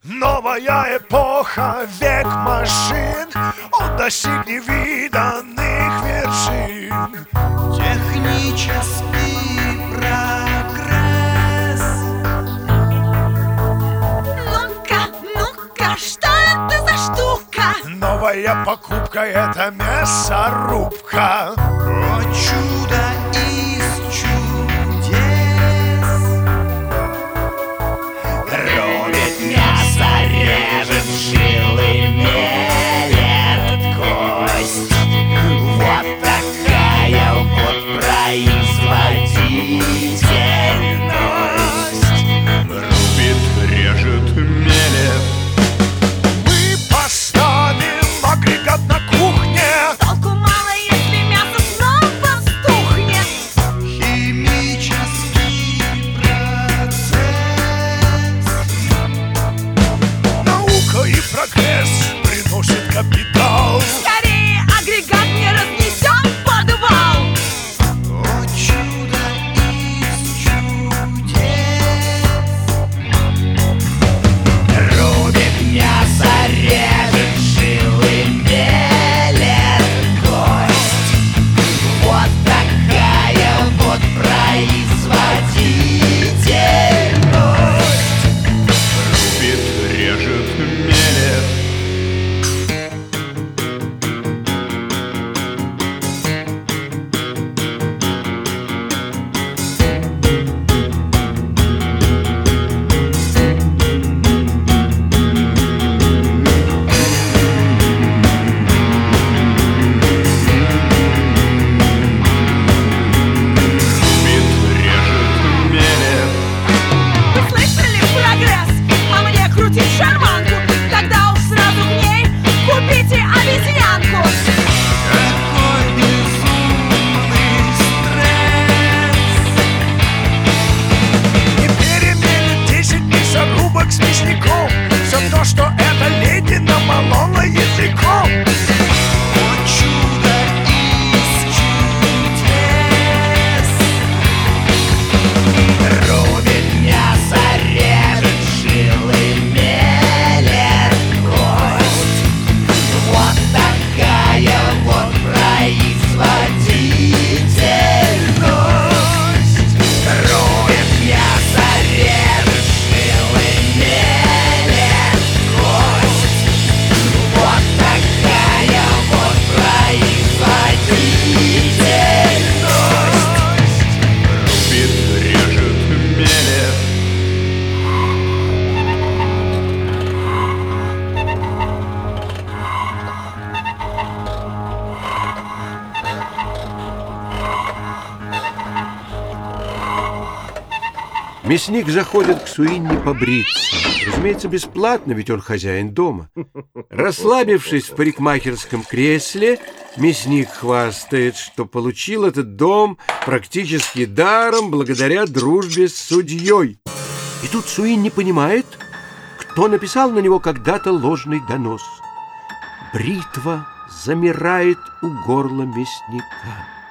Новая эпоха, век машин, он достиг невиданных вершин. Технический прогресс. Ну-ка, что это за штука? Новая покупка — это мясорубка. О чудо из чудес! Рубит мясо, режет жилы, мелет кость. Вот такая вот производительность. Рубит, режет, мелет. Мы поставим агрегат на кухне. Толку мало, если мясо снова стухнет. Химический процесс. Наука и прогресс приносят капитал. Скорее агрегат не разнесем в подвал. О чудо из чудес! Рубит мясо, режет жилы, мелет кость. Вот такая вот производительность. Рубит, режет, мелет. Рубит, режет, мелет. Вы слышали прогресс? А мне крутить шарманку. Тогда уж сразу в ней купите обезьянку. Какой безумный стресс! И переменит 10 мясорубок с мясником. Все то, что эта леди намолола языком. О чудо из чудес! Рубит мясо, режет жилы, мелет кость. Вот такая вот производительность. Рубит мясо, режет жилы, мелет кость. Вот такая вот производительность. Рубит, режет, мелет. Мясник заходит к Суинни побриться. Разумеется, бесплатно, ведь он хозяин дома. Расслабившись в парикмахерском кресле, мясник хвастает, что получил этот дом практически даром благодаря дружбе с судьей. И тут Суинни понимает, кто написал на него когда-то ложный донос. Бритва замирает у горла мясника.